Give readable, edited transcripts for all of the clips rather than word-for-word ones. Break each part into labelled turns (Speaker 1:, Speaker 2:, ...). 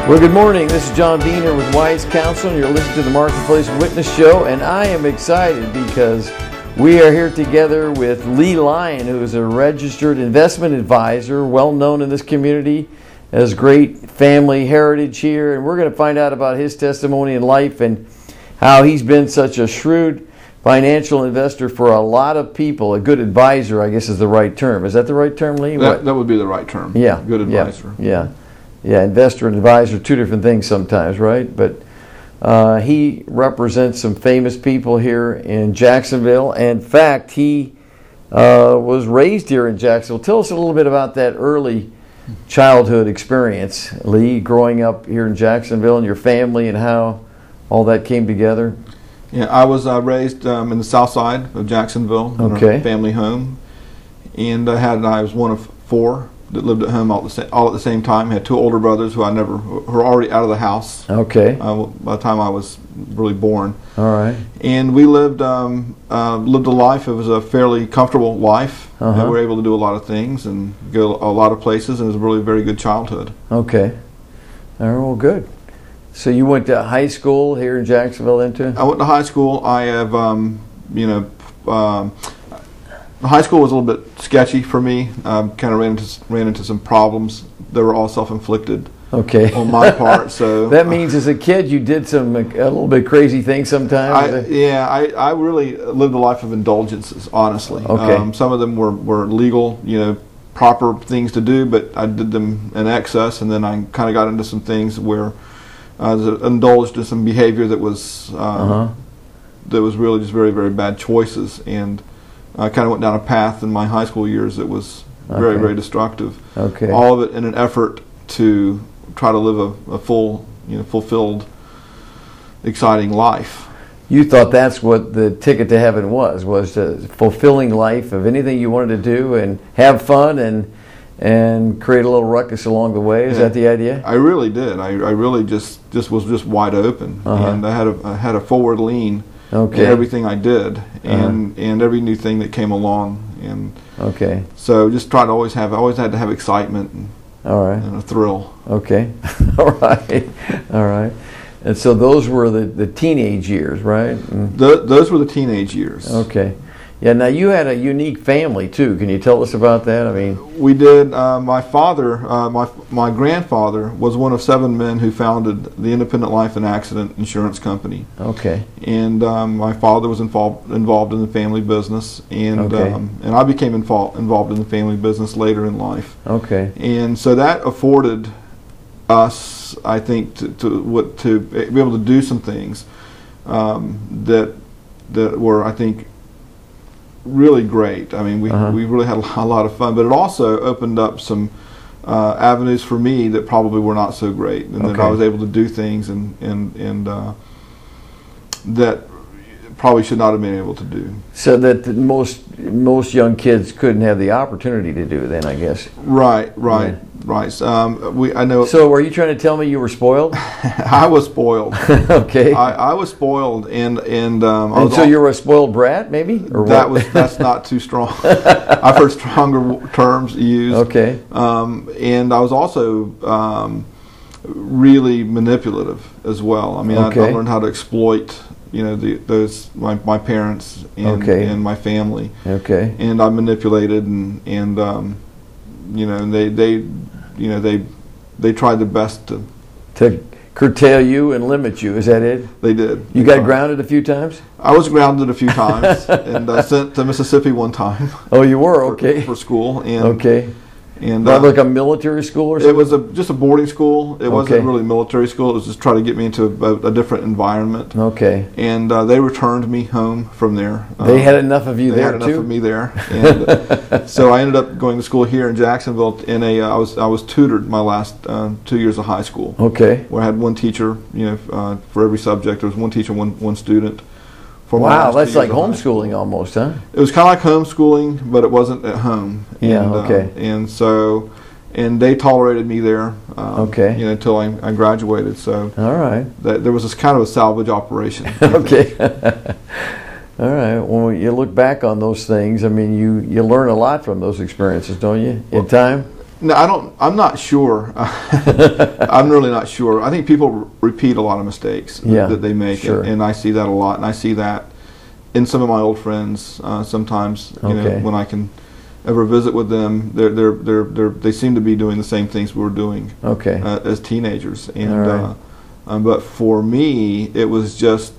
Speaker 1: Well, good morning. This is John Dean here with Wise Counsel, and you're listening to the Marketplace Witness Show, and I am excited because we are here together with Lee Lyon, who is a registered investment advisor, well known in this community, has great family heritage here, and we're going to find out about his testimony in life and how he's been such a shrewd financial investor for a lot of people. A good advisor, I guess, is the right term. Is that the right term, Lee?
Speaker 2: That would be the right term.
Speaker 1: Yeah.
Speaker 2: Good advisor.
Speaker 1: Yeah, investor and advisor, two different things sometimes, right? But he represents some famous people here in Jacksonville. In fact, he was raised here in Jacksonville. Tell us a little bit about that early childhood experience, Lee, growing up here in Jacksonville and your family and how all that came together.
Speaker 2: Yeah, I was raised in the south side of Jacksonville, in our family home. And I was one of four that lived at home all at the same time. I had two older brothers who were already out of the house.
Speaker 1: Okay.
Speaker 2: By the time I was really born.
Speaker 1: All right.
Speaker 2: And we lived a life. It was a fairly comfortable life. We were able to do a lot of things and go a lot of places, and it was a really very good childhood.
Speaker 1: Okay. All right, well, good. So you went to high school here in Jacksonville then too?
Speaker 2: I went to high school. I have, high school was a little bit sketchy for me. Kind of ran into some problems that were all self-inflicted.
Speaker 1: Okay.
Speaker 2: On my part. So
Speaker 1: that means as a kid you did a little bit crazy things sometimes.
Speaker 2: I really lived a life of indulgences, honestly.
Speaker 1: Okay.
Speaker 2: Some of them were legal, proper things to do, but I did them in excess, and then I kind of got into some things where I indulged in some behavior that was really just very, very bad choices, and I kind of went down a path in my high school years that was very, very destructive.
Speaker 1: Okay.
Speaker 2: All of it in an effort to try to live a full, fulfilled, exciting life.
Speaker 1: You thought that's what the ticket to heaven was a fulfilling life of anything you wanted to do and have fun and create a little ruckus along the way. Is that the idea?
Speaker 2: I really did. I really just was wide open, and I had a forward lean.
Speaker 1: Okay.
Speaker 2: In everything I did, and every new thing that came along, and so just tried to always had to have excitement and a thrill.
Speaker 1: Okay. All right. And so those were the teenage years, right?
Speaker 2: Those were the teenage years.
Speaker 1: Okay. Yeah. Now you had a unique family too. Can you tell us about that? I mean,
Speaker 2: we did. My father, my grandfather, was one of 7 men who founded the Independent Life and Accident Insurance Company.
Speaker 1: Okay.
Speaker 2: And my father was involved in the family business, and I became involved in the family business later in life.
Speaker 1: Okay.
Speaker 2: And so that afforded us, I think, to be able to do some things that were, I think, really great. I mean, we really had a lot of fun, but it also opened up some avenues for me that probably were not so great, and that I was able to do things and that probably should not have been able to do.
Speaker 1: So that most young kids couldn't have the opportunity to do then, I guess.
Speaker 2: Right. I know.
Speaker 1: So, were you trying to tell me you were spoiled?
Speaker 2: I was spoiled.
Speaker 1: Okay.
Speaker 2: I was spoiled, and
Speaker 1: so you were a spoiled brat, maybe? Or
Speaker 2: that's not too strong. I've heard stronger terms used.
Speaker 1: Okay.
Speaker 2: And I was also really manipulative as well. I mean, I learned how to exploit my parents and my family. Okay. And I manipulated and they tried their best
Speaker 1: to curtail you and limit you. Is that it?
Speaker 2: They did.
Speaker 1: You got grounded a few times?
Speaker 2: I was grounded a few times and sent to Mississippi one time.
Speaker 1: Oh, you were? Okay.
Speaker 2: For school. And
Speaker 1: like a military school or something?
Speaker 2: It was just a boarding school. It wasn't really military school. It was just trying to get me into a different environment.
Speaker 1: Okay.
Speaker 2: And they returned me home from there.
Speaker 1: They had enough of you there too?
Speaker 2: They had enough of me there. And so I ended up going to school here in Jacksonville. I was tutored my last 2 years of high school.
Speaker 1: Okay.
Speaker 2: Where I had one teacher, for every subject. There was one teacher, one student.
Speaker 1: Wow, that's like homeschooling almost, huh?
Speaker 2: It was kind of like homeschooling, but it wasn't at home. And they tolerated me there. Until I graduated. So
Speaker 1: all right,
Speaker 2: there was this kind of a salvage operation.
Speaker 1: Okay. All right. Well, you look back on those things. I mean, you learn a lot from those experiences, don't you? In time.
Speaker 2: No, I don't. I'm not sure. I'm really not sure. I think people repeat a lot of mistakes that they make,
Speaker 1: sure.
Speaker 2: and I see that a lot. And I see that in some of my old friends. Sometimes, you know, when I can ever visit with them, they seem to be doing the same things we were doing as teenagers. And but for me, it was just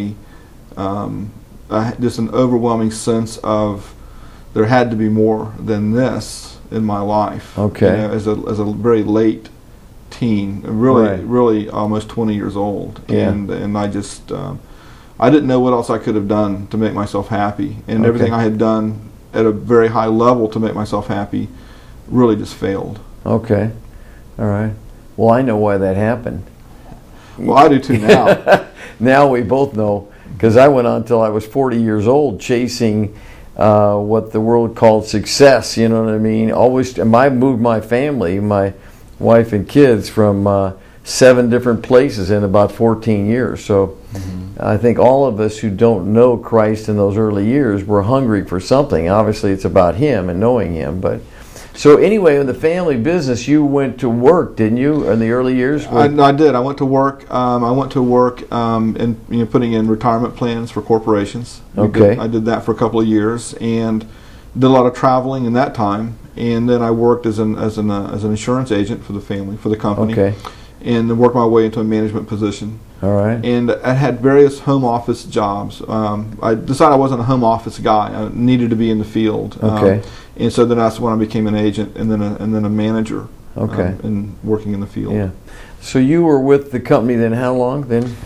Speaker 2: just an overwhelming sense of there had to be more than this in my life. You know, as a very late teen, really almost 20 years old, and I just I didn't know what else I could have done to make myself happy, and everything I had done at a very high level to make myself happy really just failed. Okay, all right. Well, I know why that happened. Well, I do too now. Now we both know, because I went on until I was 40 years old chasing what the world called success, you know what I mean? Always, I moved my family, my wife and kids, from 7 different places in about 14 years. So I think all of us who don't know Christ in those early years were hungry for something. Obviously, it's about Him and knowing Him. But so anyway, in the family business, you went to work, didn't you, in the early years? I did. I went to work. I went to work in putting in retirement plans for corporations. I did that for a couple of years and did a lot of traveling in that time. And then I worked as an insurance agent for the family, for the company, and then worked my way into a management position. All right. And I had various home office jobs. I decided I wasn't a home office guy. I needed to be in the field. And so then that's when I became an agent, and then a manager. And working in the field. Yeah. So you were with the company then how long then?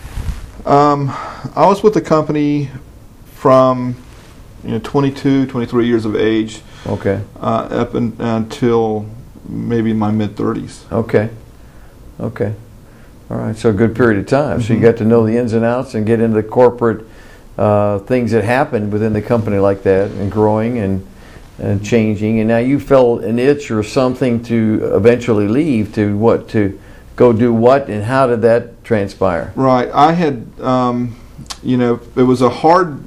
Speaker 2: I was with the company from 22, 23 years of age. Up until maybe my mid-30s. Okay. All right. So a good period of time. So you got to know the ins and outs and get into the corporate things that happened within the company like that, and growing and changing. And now you felt an itch or something to eventually leave to go do what, and how did that transpire? Right. I had, it was a hard,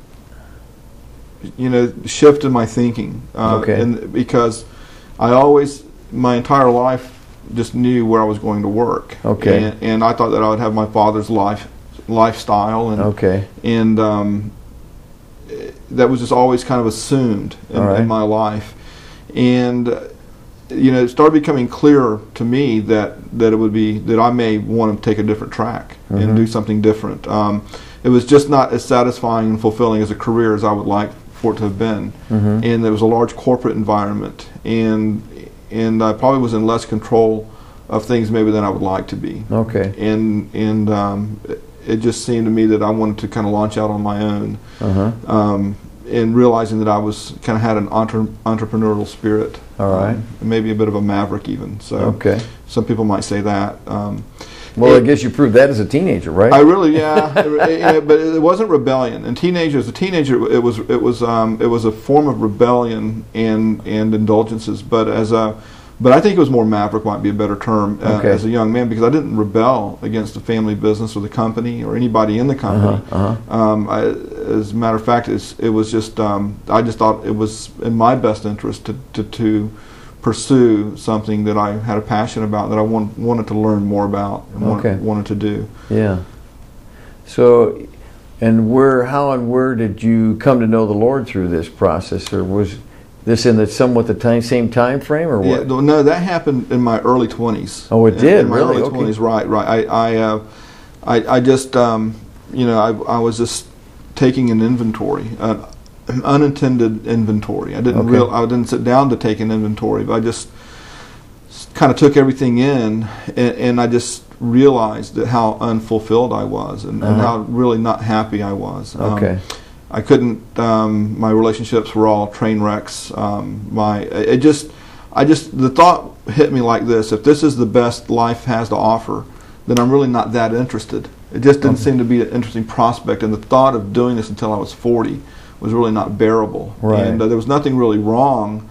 Speaker 2: shift in my thinking. And because I always, my entire life, just knew where I was going to work. And I thought that I would have my father's lifestyle, and that was just always kind of assumed in my life. And it started becoming clearer to me that it would be that I may want to take a different track and do something different. It was just not as satisfying and fulfilling as a career as I would like for it to have been. And there was a large corporate environment, and I probably was in less control of things maybe than I would like to be. And it just seemed to me that I wanted to kind of launch out on my own. And realizing that I was kind of had an entrepreneurial spirit. Maybe a bit of a maverick even. So some people might say that. Well, I guess you proved that as a teenager, right? I really, but it wasn't rebellion. And as a teenager, it was a form of rebellion and indulgences. But I think it was more maverick, might be a better term, as a young man, because I didn't rebel against the family business or the company or anybody in the company. As a matter of fact, it was just I just thought it was in my best interest to pursue something that I had a passion about, that I wanted to learn more about and wanted to do. Yeah. So, and how and where did you come to know the Lord through this process, or was this in somewhat the same time frame, or what? Yeah, no, that happened in my early 20s. Oh, it did? In my early 20s, right. I just, I was just taking an inventory, an unintended inventory. I didn't sit down to take an inventory, but I just kind of took everything in, and I just realized that how unfulfilled I was, and how really not happy I was. I couldn't. My relationships were all train wrecks. The thought hit me like this: if this is the best life has to offer, then I'm really not that interested. It just didn't seem to be an interesting prospect, and the thought of doing this until I was 40 was really not bearable. And there was nothing really wrong.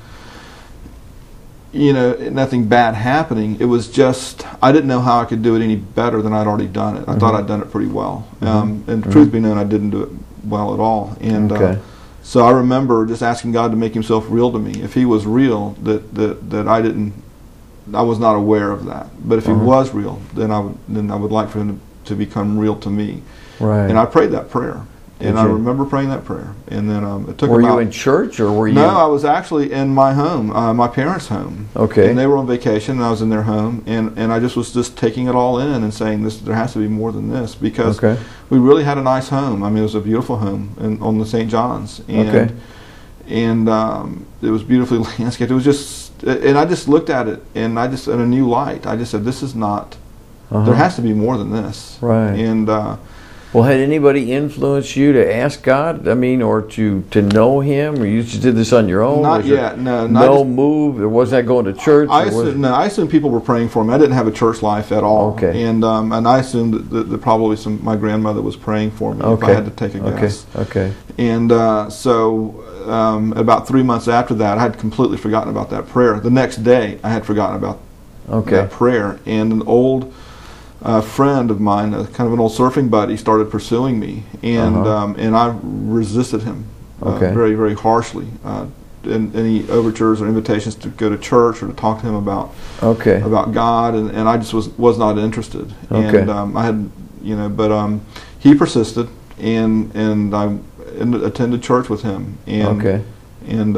Speaker 2: Nothing bad happening. It was just I didn't know how I could do it any better than I'd already done it. I thought I'd done it pretty well, and truth be known, I didn't do it well at all. And so I remember just asking God to make Himself real to me. If He was real, that I didn't I was not aware of that. But if he was real, then I would like for him to become real to me.
Speaker 1: Right.
Speaker 2: And I prayed that prayer. And I
Speaker 1: you?
Speaker 2: remember praying that prayer. And then it took
Speaker 1: Were
Speaker 2: about...
Speaker 1: you in church or were you...
Speaker 2: No, I was actually in my home, my parents' home.
Speaker 1: Okay.
Speaker 2: And they were on vacation, and I was in their home. And I was just taking it all in and saying, there has to be more than this. Because we really had a nice home. I mean, it was a beautiful home on the St. John's. And, and it was beautifully landscaped. It was just... And I just looked at it, and I just, in a new light, I just said, this is not... There has to be more than this.
Speaker 1: Right.
Speaker 2: And...
Speaker 1: well, had anybody influenced you to ask God? I mean, or to know Him, or you just did this on your own?
Speaker 2: Not yet. No.
Speaker 1: No move. Or was that going to church?
Speaker 2: I assumed people were praying for me. I didn't have a church life at all.
Speaker 1: Okay.
Speaker 2: And I assumed that probably my grandmother was praying for me. If I had to take a guess.
Speaker 1: Okay.
Speaker 2: And so about 3 months after that, I had completely forgotten about that prayer. The next day, I had forgotten about that prayer. And an old friend of mine, kind of an old surfing buddy, started pursuing me, and I resisted him very, very harshly. Any overtures or invitations to go to church or to talk to him about God, and I just was not interested. And I had, but he persisted, and I attended church with him, and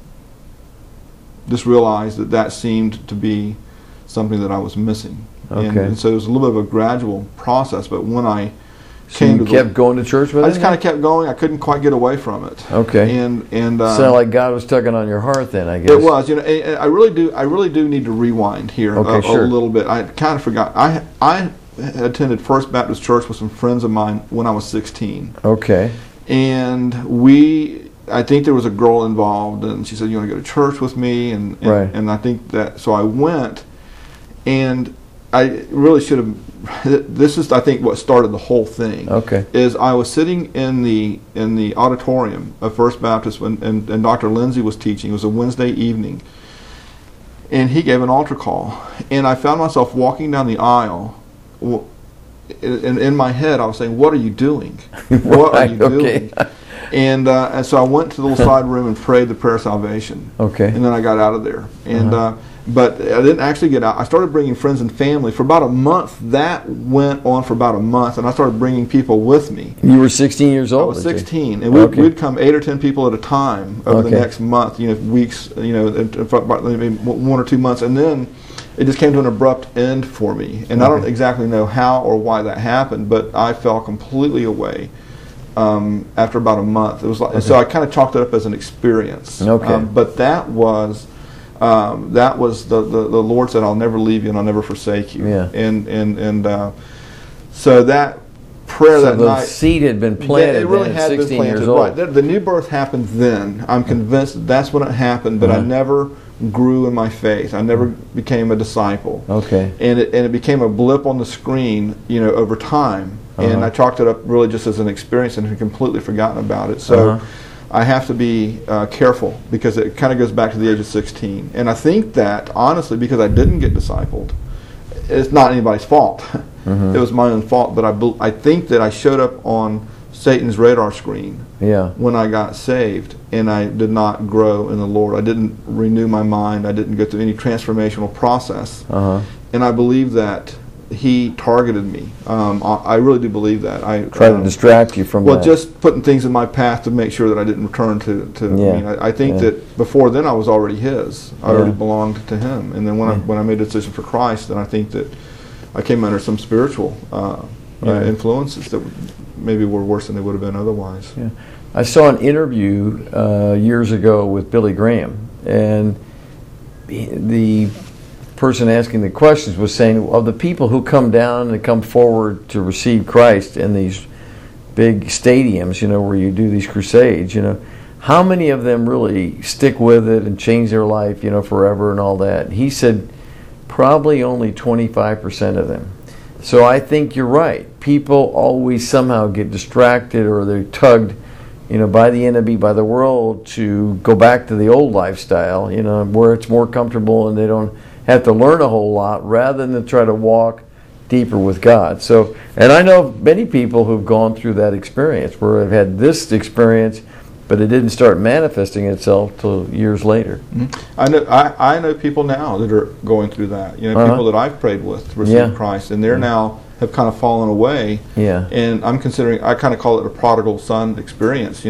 Speaker 2: just realized that seemed to be something that I was missing. And so it was a little bit of a gradual process, but when I came to
Speaker 1: kept going to church with it?
Speaker 2: I just kind of kept going. I couldn't quite get away from it.
Speaker 1: Okay.
Speaker 2: And
Speaker 1: sounded like God was tugging on your heart then, I guess.
Speaker 2: It was. And I really do need to rewind here a little bit. I kind of forgot. I attended First Baptist Church with some friends of mine when I was 16.
Speaker 1: Okay.
Speaker 2: And I think there was a girl involved, and she said, "You want to go to church with me?" And I think that, so I went, and I really should have. This is, I think, what started the whole thing.
Speaker 1: Okay.
Speaker 2: Is I was sitting in the auditorium of First Baptist and Dr. Lindsay was teaching. It was a Wednesday evening, and he gave an altar call, and I found myself walking down the aisle. In my head, I was saying, "What are you doing? What are you doing?" And so I went to the little side room and prayed the prayer of salvation.
Speaker 1: Okay.
Speaker 2: And then I got out of there. And but I didn't actually get out. I started bringing friends and family for about a month. That went on for about a month, and I started bringing people with me.
Speaker 1: You were 16 years old.
Speaker 2: I was 16, and we'd come 8 or 10 people at a time over the next month. Weeks. 1 or 2 months, and then it just came to an abrupt end for me. And I don't exactly know how or why that happened, but I fell completely away. After about a month, it was like, so I kind of chalked it up as an experience. But that was the Lord said, "I'll never leave you and I'll never forsake you."
Speaker 1: Yeah.
Speaker 2: And so that prayer that night,
Speaker 1: the seed had been planted.
Speaker 2: It really had been planted.
Speaker 1: Years old.
Speaker 2: Right. The new birth happened then. I'm convinced that's when it happened. But I never grew in my faith. I never became a disciple. Okay. And it became a blip on the screen, over time. And I chalked it up really just as an experience and had completely forgotten about it. So I have to be careful because it kind of goes back to the age of 16. And I think that, honestly, because I didn't get discipled, it's not anybody's fault. It was my own fault. But I think that I showed up on Satan's radar screen when I got saved, and I did not grow in the Lord. I didn't renew my mind. I didn't go through any transformational process. And I believe that he targeted me. I really do believe that. I
Speaker 1: tried to distract you from that.
Speaker 2: Just putting things in my path to make sure that I didn't return to I think that before then I was already his. I already belonged to him. And then when I made a decision for Christ, then I think that I came under some spiritual influences that maybe were worse than they would have been otherwise.
Speaker 1: Yeah. I saw an interview years ago with Billy Graham, and the person asking the questions was saying, of the people who come down and come forward to receive Christ in these big stadiums, where you do these crusades, how many of them really stick with it and change their life, forever and all that? He said probably only 25% of them. So I think you're right. People always somehow get distracted, or they're tugged, by the enemy, by the world, to go back to the old lifestyle, where it's more comfortable and they don't have to learn a whole lot rather than try to walk deeper with God. And I know many people who've gone through that experience, where they've had this experience but it didn't start manifesting itself till years later.
Speaker 2: I know people now that are going through that. People that I've prayed with to receive Christ, and they're now have kind of fallen away.
Speaker 1: Yeah.
Speaker 2: And I kind of call it a prodigal son experience.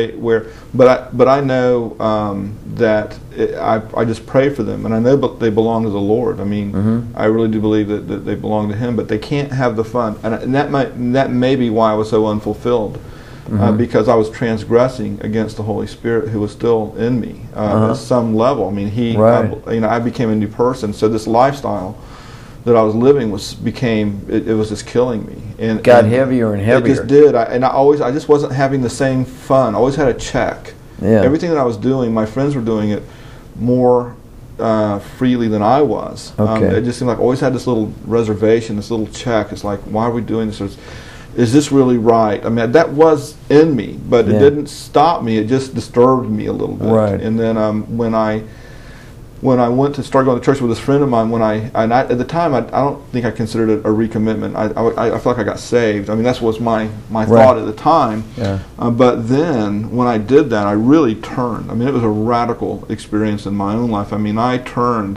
Speaker 2: But I know that I just pray for them, and I know they belong to the Lord. I mean, I really do believe that they belong to Him, but they can't have the fun, and that may be why I was so unfulfilled. Because I was transgressing against the Holy Spirit, who was still in me at some level. I mean, I became a new person. So this lifestyle that I was living became just killing me. And
Speaker 1: got heavier and heavier.
Speaker 2: It just did. I just wasn't having the same fun. I always had a check.
Speaker 1: Yeah.
Speaker 2: Everything that I was doing, my friends were doing it more freely than I was.
Speaker 1: Okay.
Speaker 2: It just seemed like I always had this little reservation, this little check. It's like, why are we doing this? Is this really right? I mean, that was in me, but it didn't stop me. It just disturbed me a little bit.
Speaker 1: Right.
Speaker 2: And then when I went to start going to church with this friend of mine, at the time I don't think I considered it a recommitment. I felt like I got saved. I mean, that was my thought at the time.
Speaker 1: Yeah.
Speaker 2: But then when I did that, I really turned. I mean, it was a radical experience in my own life. I mean, I turned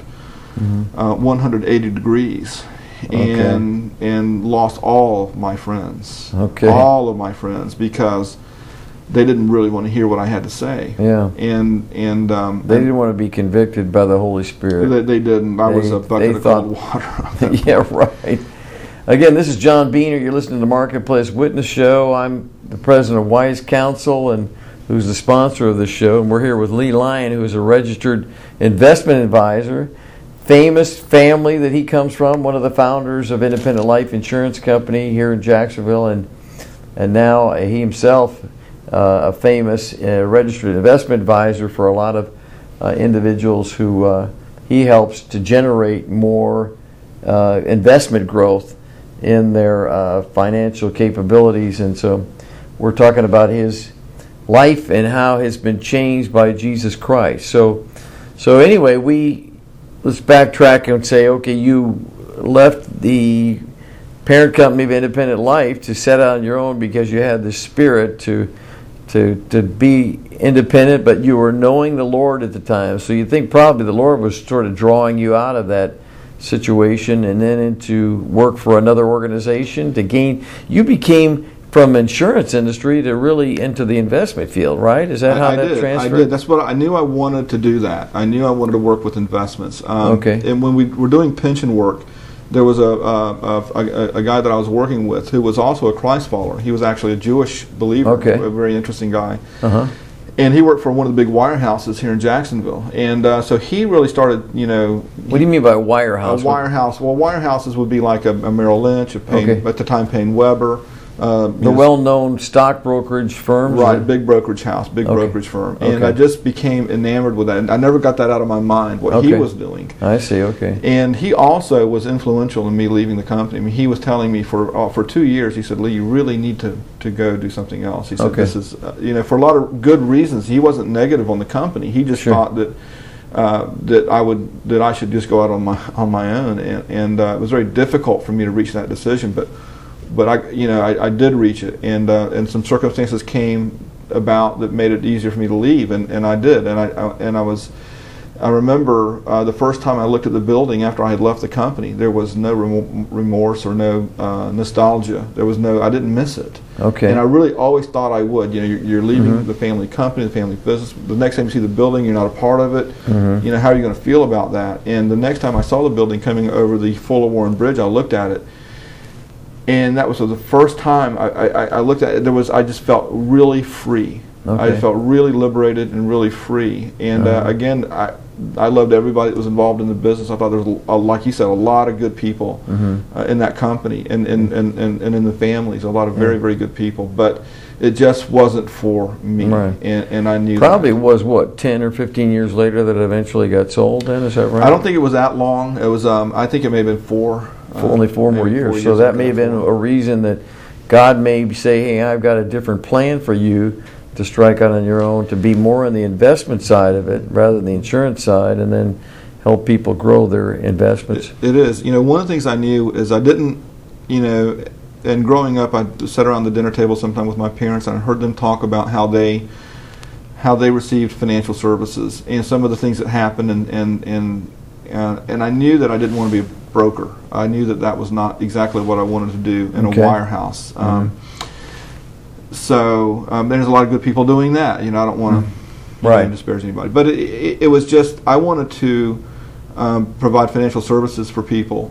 Speaker 2: 180 degrees. And lost all of my friends.
Speaker 1: Okay.
Speaker 2: All of my friends, because they didn't really want to hear what I had to say.
Speaker 1: Yeah.
Speaker 2: And
Speaker 1: they didn't want to be convicted by the Holy Spirit.
Speaker 2: They didn't. I was a bucket of cold water.
Speaker 1: Yeah, right. Again, this is John Beener. You're listening to the Marketplace Witness Show. I'm the president of Wise Counsel, and who's the sponsor of the show. And we're here with Lee Lyon, who is a registered investment advisor. Famous family that he comes from, one of the founders of Independent Life Insurance Company here in Jacksonville, and now he himself a famous registered investment advisor for a lot of individuals who he helps to generate more investment growth in their financial capabilities. And so we're talking about his life and how it's been changed by Jesus Christ. So anyway, let's backtrack and say, okay, you left the parent company of Independent Life to set out on your own because you had the spirit to be independent, but you were knowing the Lord at the time. So you think probably the Lord was sort of drawing you out of that situation and then into work for another organization to gain. You became from insurance industry to really into the investment field, right? Is that how that transferred?
Speaker 2: I did. That's what I knew. I wanted to do that. I knew I wanted to work with investments.
Speaker 1: Okay.
Speaker 2: And when we were doing pension work, there was a guy that I was working with who was also a Christ follower. He was actually a Jewish believer.
Speaker 1: Okay.
Speaker 2: A very interesting guy.
Speaker 1: Uh-huh.
Speaker 2: And he worked for one of the big wirehouses here in Jacksonville. And so he really started,
Speaker 1: What do you mean by wirehouse?
Speaker 2: A wirehouse. Well, wirehouses would be like a Merrill Lynch, at the time Payne Weber.
Speaker 1: The well-known stock brokerage firms?
Speaker 2: Right, big brokerage house, brokerage firm. And I just became enamored with that. And I never got that out of my mind, what he was doing.
Speaker 1: I see, okay.
Speaker 2: And he also was influential in me leaving the company. I mean, he was telling me for 2 years, he said, Lee, you really need to go do something else. He said, this is, for a lot of good reasons. He wasn't negative on the company. He just thought that I should just go out on my own. And it was very difficult for me to reach that decision, but I did reach it, and some circumstances came about that made it easier for me to leave, and I did, I remember the first time I looked at the building after I had left the company, there was no remorse or no nostalgia. I didn't miss it.
Speaker 1: Okay.
Speaker 2: And I really always thought I would. You're leaving the family company, the family business. The next time you see the building, you're not a part of it. How are you going to feel about that? And the next time I saw the building coming over the Fuller Warren Bridge, I looked at it. And that was the first time I looked at it. I just felt really free.
Speaker 1: Okay.
Speaker 2: I felt really liberated and really free. And again, I loved everybody that was involved in the business. I thought there was, like you said, a lot of good people in that company and in the families. A lot of very, very good people. But it just wasn't for me.
Speaker 1: Right.
Speaker 2: And I knew
Speaker 1: probably was, 10 or 15 years later that it eventually got sold then? Is that right?
Speaker 2: I don't think it was that long. It was, I think it may have been 4.
Speaker 1: Only 4 more years. So that may have been a reason that God may say, hey, I've got a different plan for you to strike out on your own, to be more on the investment side of it rather than the insurance side, and then help people grow their investments.
Speaker 2: It is. One of the things I knew is I didn't, and growing up, I sat around the dinner table sometime with my parents, and I heard them talk about how they how they received financial services and some of the things that happened, and I knew that I didn't want to be a broker. I knew that that was not exactly what I wanted to do in a wirehouse. So there's a lot of good people doing that. I don't want to disparage anybody, but it was just I wanted to provide financial services for people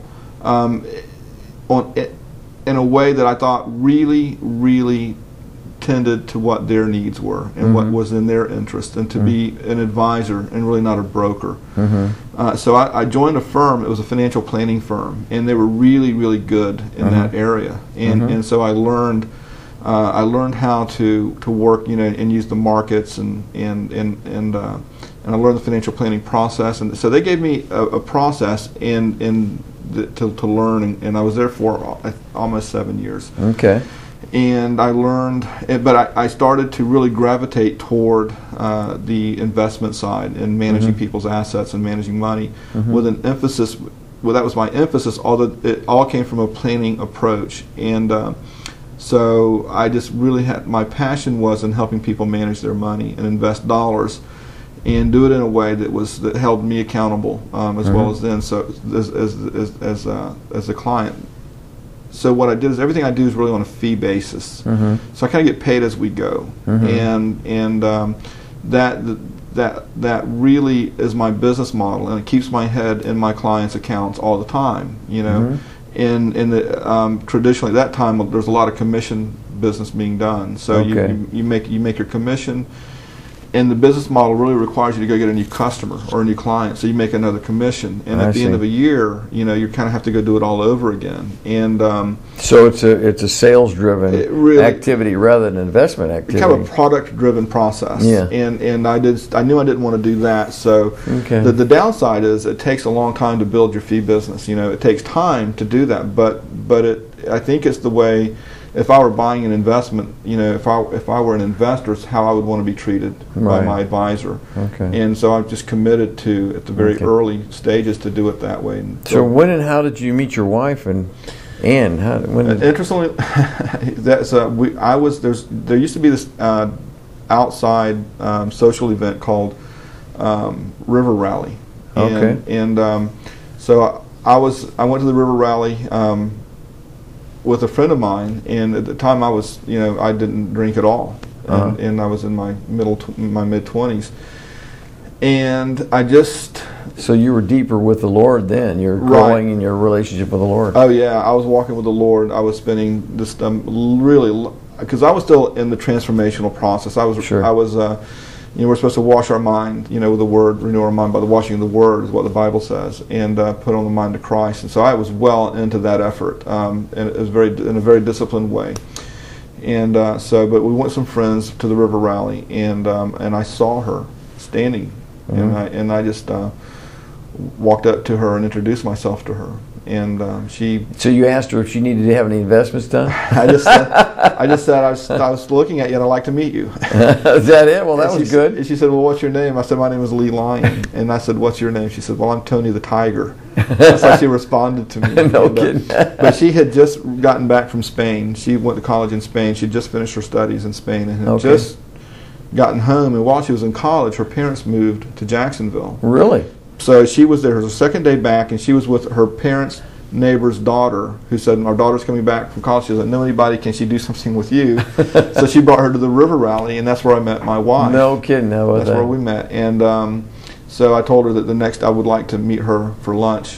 Speaker 2: in a way that I thought really, really tended to what their needs were and what was in their interest, and to be an advisor and really not a broker. So I joined a firm. It was a financial planning firm, and they were really, really good in that area. And so I learned how to work, and use the markets, and I learned the financial planning process. And so they gave me a process to learn, and I was there for almost 7 years.
Speaker 1: Okay.
Speaker 2: And I learned, but I started to really gravitate toward the investment side and managing people's assets and managing money with an emphasis. Well, that was my emphasis. Although it all came from a planning approach, and so I just really had, my passion was in helping people manage their money and invest dollars, and do it in a way that held me accountable as well as them. So as a client. So what I did is everything I do is really on a fee basis. So I kind of get paid as we go, and that really is my business model, and it keeps my head in my clients' accounts all the time. Traditionally at that time there's a lot of commission business being done. So you make your commission. And the business model really requires you to go get a new customer or a new client, so you make another commission. And at the end of a year, you kind of have to go do it all over again. And
Speaker 1: so it's a sales-driven activity rather than an investment activity.
Speaker 2: Kind of a product-driven process. Yeah. And I knew I didn't want to do that. So the downside is it takes a long time to build your fee business. It takes time to do that, but I think it's the way. If I were buying an investment, if I were an investor, it's how I would want to be treated by my advisor. And so I'm just committed to, at the very early stages, to do it that way. And
Speaker 1: so when and how did you meet your wife and Ann?
Speaker 2: Interestingly, there used to be this outside social event called River Rally. And so I went to the River Rally with a friend of mine, and at the time I was, I didn't drink at all, and I was in my mid-20s, and I just.
Speaker 1: So you were deeper with the Lord then. You're growing in your relationship with the Lord.
Speaker 2: Oh yeah, I was walking with the Lord. I was spending this really, because I was still in the transformational process. I was. We're supposed to wash our mind, with the Word, renew our mind by the washing of the Word, is what the Bible says, and put on the mind of Christ. And so I was well into that effort, and it was in a very disciplined way. And but we went with some friends to the River Rally, and I saw her standing, and I just walked up to her and introduced myself to her. And she. So
Speaker 1: you asked her if she needed to have any investments done?
Speaker 2: I just said I was looking at you and I'd like to meet you.
Speaker 1: Is that it? Well, that was good.
Speaker 2: And she said, "Well, what's your name?" I said, "My name is Lee Lyon." And I said, "What's your name?" She said, "Well, I'm Tony the Tiger." That's how she responded to me.
Speaker 1: No kidding.
Speaker 2: But she had just gotten back from Spain. She went to college in Spain. She had just finished her studies in Spain and had just gotten home. And while she was in college, her parents moved to Jacksonville.
Speaker 1: Really?
Speaker 2: So she was there. It was her second day back, and she was with her parents' neighbor's daughter, who said, "Our daughter's coming back from college. She doesn't know anybody. Can she do something with you?" So she brought her to the River Rally, and that's where I met my wife.
Speaker 1: No kidding.
Speaker 2: That's where we met. And so I told her that I would like to meet her for lunch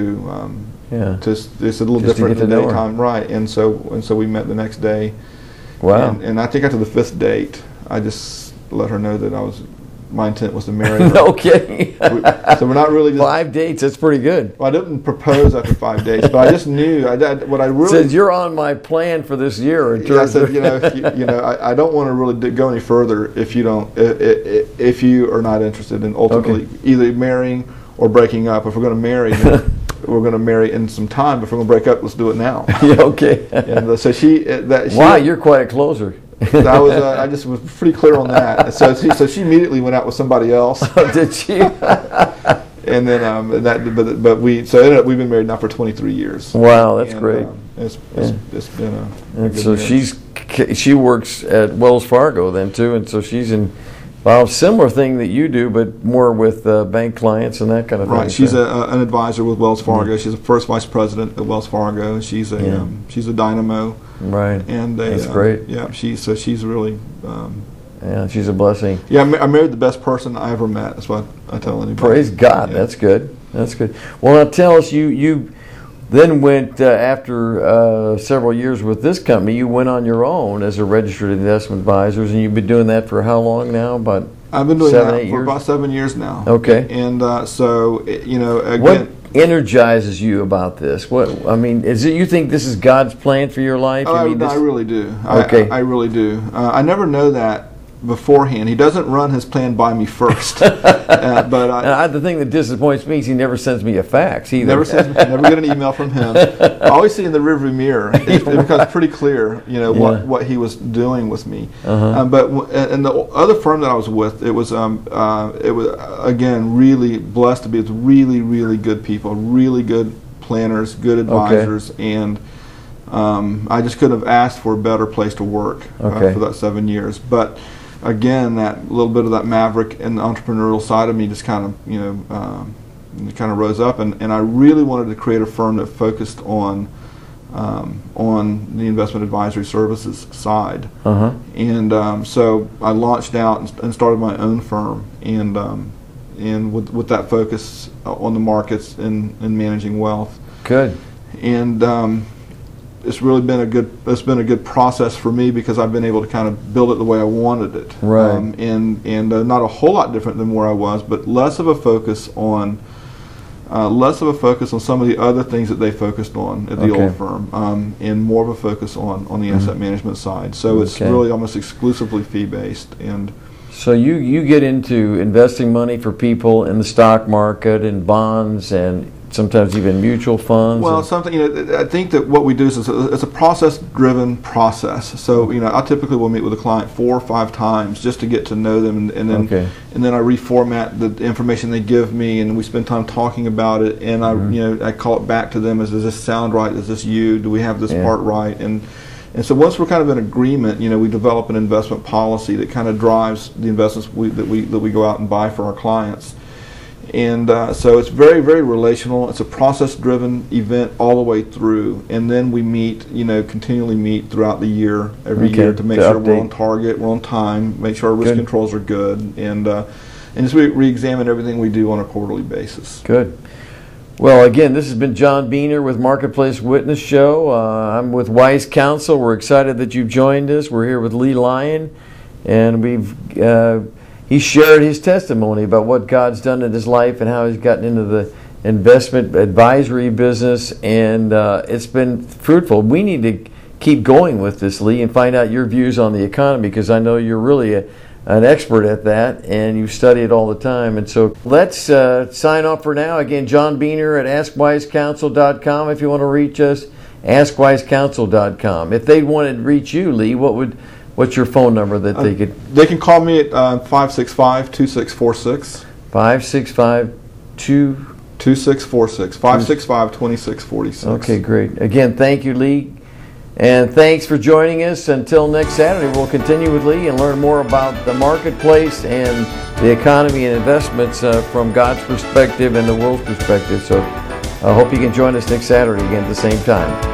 Speaker 2: it's a little different than daytime, right? And so we met the next day.
Speaker 1: Wow.
Speaker 2: And I think after the 5th date, I just let her know that my intent was to marry her.
Speaker 1: No kidding.
Speaker 2: So we're not really just
Speaker 1: 5 dates. That's pretty good.
Speaker 2: Well, I didn't propose after 5 dates, but I just knew what I really
Speaker 1: said. You're on my plan for this year.
Speaker 2: I said, I don't want to really go any further if if you are not interested in ultimately either marrying or breaking up. If we're going to marry, then we're going to marry in some time. But if we're going to break up, let's do it now.
Speaker 1: Yeah, okay.
Speaker 2: And so
Speaker 1: wow, you're quite a closer.
Speaker 2: I just was pretty clear on that. So she immediately went out with somebody else.
Speaker 1: Oh, did she?
Speaker 2: And then we've been married now for 23 years.
Speaker 1: Wow, that's great.
Speaker 2: It's been a.
Speaker 1: And so she works at Wells Fargo then too, and so she's in Well, similar thing that you do, but more with bank clients and that kind of thing.
Speaker 2: Right. She's an advisor with Wells Fargo. She's the first vice president at Wells Fargo. She's a dynamo.
Speaker 1: Right.
Speaker 2: And
Speaker 1: that's great.
Speaker 2: Yeah. She's really.
Speaker 1: Yeah, she's a blessing.
Speaker 2: Yeah, I married the best person I ever met. That's what I tell anybody.
Speaker 1: Praise God. Yeah. That's good. That's good. Well, now tell us, you then went after several years with this company. You went on your own as a registered investment advisor, and you've been doing that for how long now?
Speaker 2: I've been doing that for about 7 years now.
Speaker 1: Okay.
Speaker 2: And so again,
Speaker 1: what energizes you about this? What I mean, is it you think this is God's plan for your life?
Speaker 2: I really do.
Speaker 1: Okay.
Speaker 2: I really do. I never know that beforehand. He doesn't run his plan by me first. But
Speaker 1: the thing that disappoints me is he never sends me a fax either.
Speaker 2: Never get an email from him. I always see in the rearview mirror. It becomes pretty clear, what he was doing with me. But and the other firm that I was with, it was again really blessed to be with really, really good people, really good planners, good advisors, and I just couldn't have asked for a better place to work for that 7 years. But again, that little bit of that maverick and the entrepreneurial side of me just kind of rose up, and I really wanted to create a firm that focused on the investment advisory services side. And so I launched out and started my own firm, and with that focus on the markets and managing wealth.
Speaker 1: Good.
Speaker 2: And it's really been a good process for me because I've been able to kind of build it the way I wanted it.
Speaker 1: Right.
Speaker 2: And not a whole lot different than where I was, but less of a focus on some of the other things that they focused on at the old firm, and more of a focus on the asset management side. So it's really almost exclusively fee based. And
Speaker 1: so you get into investing money for people in the stock market and bonds and sometimes even mutual funds.
Speaker 2: Well, I think that what we do is it's a process-driven process. So I typically will meet with a client 4 or 5 times just to get to know them, and then I reformat the information they give me, and we spend time talking about it, and I call it back to them as, does this sound right? Is this you? Do we have this part right? And so once we're kind of in agreement, we develop an investment policy that kind of drives the investments that we go out and buy for our clients. And so it's very, very relational. It's a process-driven event all the way through, and then we meet, continually meet throughout the year, every year, to make sure we're on target, we're on time, make sure our risk controls are good, and just re-examine everything we do on a quarterly basis.
Speaker 1: Good. Well, again, this has been John Beener with Marketplace Witness Show. I'm with Wise Counsel. We're excited that you've joined us. We're here with Lee Lyon, and he shared his testimony about what God's done in his life and how he's gotten into the investment advisory business, and it's been fruitful. We need to keep going with this, Lee, and find out your views on the economy, because I know you're really an expert at that, and you study it all the time. And so let's sign off for now. Again, John Beener at AskWiseCounsel.com. If you want to reach us, AskWiseCounsel.com. If they wanted to reach you, Lee, what's your phone number that they could?
Speaker 2: They can call me at 565-2646.
Speaker 1: 565-2646.
Speaker 2: 565-2646.
Speaker 1: Okay, great. Again, thank you, Lee. And thanks for joining us. Until next Saturday, we'll continue with Lee and learn more about the marketplace and the economy and investments from God's perspective and the world's perspective. So I hope you can join us next Saturday again at the same time.